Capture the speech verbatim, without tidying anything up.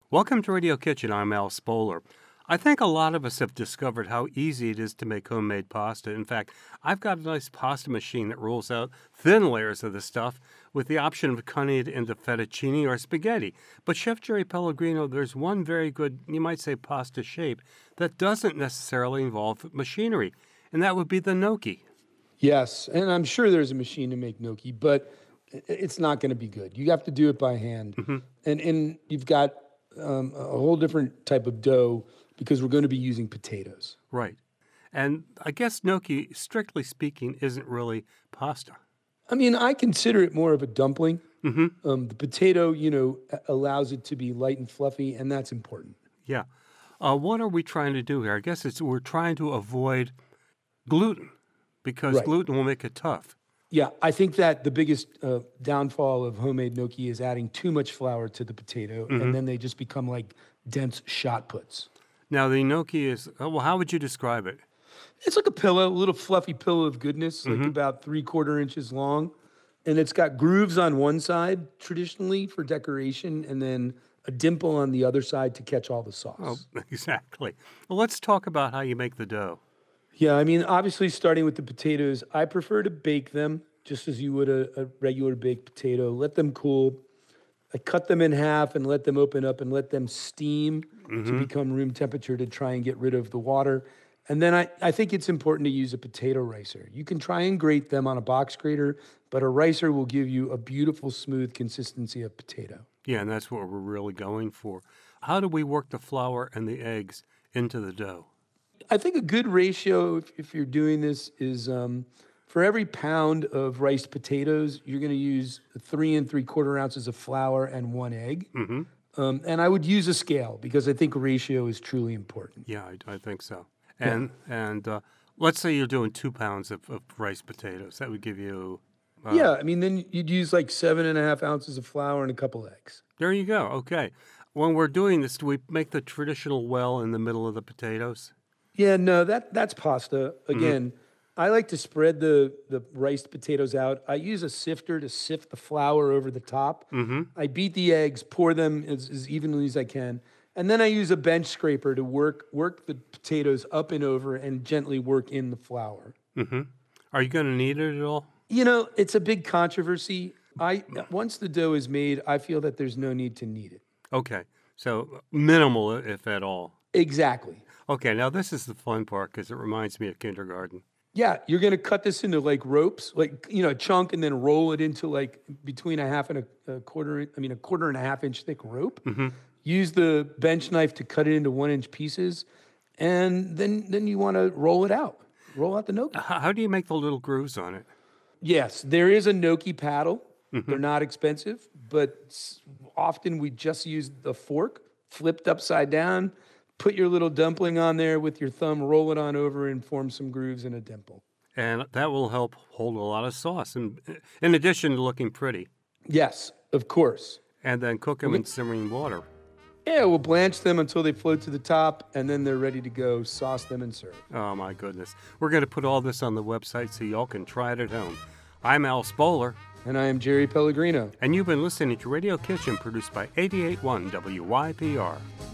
Welcome to Radio Kitchen. I'm Al Spoler. I think a lot of us have discovered how easy it is to make homemade pasta. In fact, I've got a nice pasta machine that rolls out thin layers of the stuff with the option of cutting it into fettuccine or spaghetti. But Chef Jerry Pellegrino, there's one very good, you might say, pasta shape that doesn't necessarily involve machinery, and that would be the gnocchi. Yes, and I'm sure there's a machine to make gnocchi, but it's not going to be good. You have to do it by hand. Mm-hmm. And and you've got um, a whole different type of dough because we're going to be using potatoes. Right. And I guess gnocchi, strictly speaking, isn't really pasta. I mean, I consider it more of a dumpling. Mm-hmm. Um, the potato, you know, allows it to be light and fluffy, and that's important. Yeah. Uh, what are we trying to do here? I guess it's we're trying to avoid gluten because Right. gluten will make it tough. Yeah, I think that the biggest uh, downfall of homemade gnocchi is adding too much flour to the potato, Mm-hmm. and then they just become like dense shot puts. Now, the gnocchi is, oh, well, how would you describe it? It's like a pillow, a little fluffy pillow of goodness, like Mhm. about three quarter inches long. And it's got grooves on one side traditionally for decoration, and then a dimple on the other side to catch all the sauce. Oh, exactly. Well, let's talk about how you make the dough. Yeah, I mean, obviously, starting with the potatoes, I prefer to bake them just as you would a, a regular baked potato. Let them cool. I cut them in half and let them open up and let them steam to become room temperature to try and get rid of the water. And then I, I think it's important to use a potato ricer. You can try and grate them on a box grater, but a ricer will give you a beautiful, smooth consistency of potato. Yeah, and that's what we're really going for. How do we work the flour and the eggs into the dough? I think a good ratio, if, if you're doing this, is um, for every pound of riced potatoes, you're going to use three and three quarter ounces of flour and one egg. Mm-hmm. Um, and I would use a scale because I think ratio is truly important. Yeah, I, I think so. And and uh, let's say you're doing two pounds of, of riced potatoes. That would give you... Uh, Yeah, I mean, then you'd use like seven and a half ounces of flour and a couple eggs. There you go. Okay. When we're doing this, do we make the traditional well in the middle of the potatoes? Yeah, no, that that's pasta. Again, I like to spread the, the riced potatoes out. I use a sifter to sift the flour over the top. Mm-hmm. I beat the eggs, pour them as, as evenly as I can. And then I use a bench scraper to work work the potatoes up and over and gently work in the flour. Mm-hmm. Are you going to knead it at all? You know, it's a big controversy. I once the dough is made, I feel that there's no need to knead it. Okay. So minimal, if at all. Exactly. Okay, now this is the fun part because it reminds me of kindergarten. Yeah, you're going to cut this into like ropes, like, you know, a chunk, and then roll it into like between a half and a, a quarter, I mean, a quarter and a half inch thick rope. Mm-hmm. Use the bench knife to cut it into one inch pieces. And then, then you want to roll it out, roll out the gnocchi. How, how do you make the little grooves on it? Yes, there is a gnocchi paddle. They're not expensive, but s- often we just use the fork flipped upside down. Put your little dumpling on there with your thumb, roll it on over, and form some grooves in a dimple. And that will help hold a lot of sauce, and in addition to looking pretty. Yes, of course. And then cook them in simmering water. Yeah, we'll blanch them until they float to the top, and then they're ready to go. Sauce them and serve. Oh, my goodness. We're going to put all this on the website so y'all can try it at home. I'm Al Spoler. And I am Jerry Pellegrino. And you've been listening to Radio Kitchen, produced by eighty-eight point one W Y P R.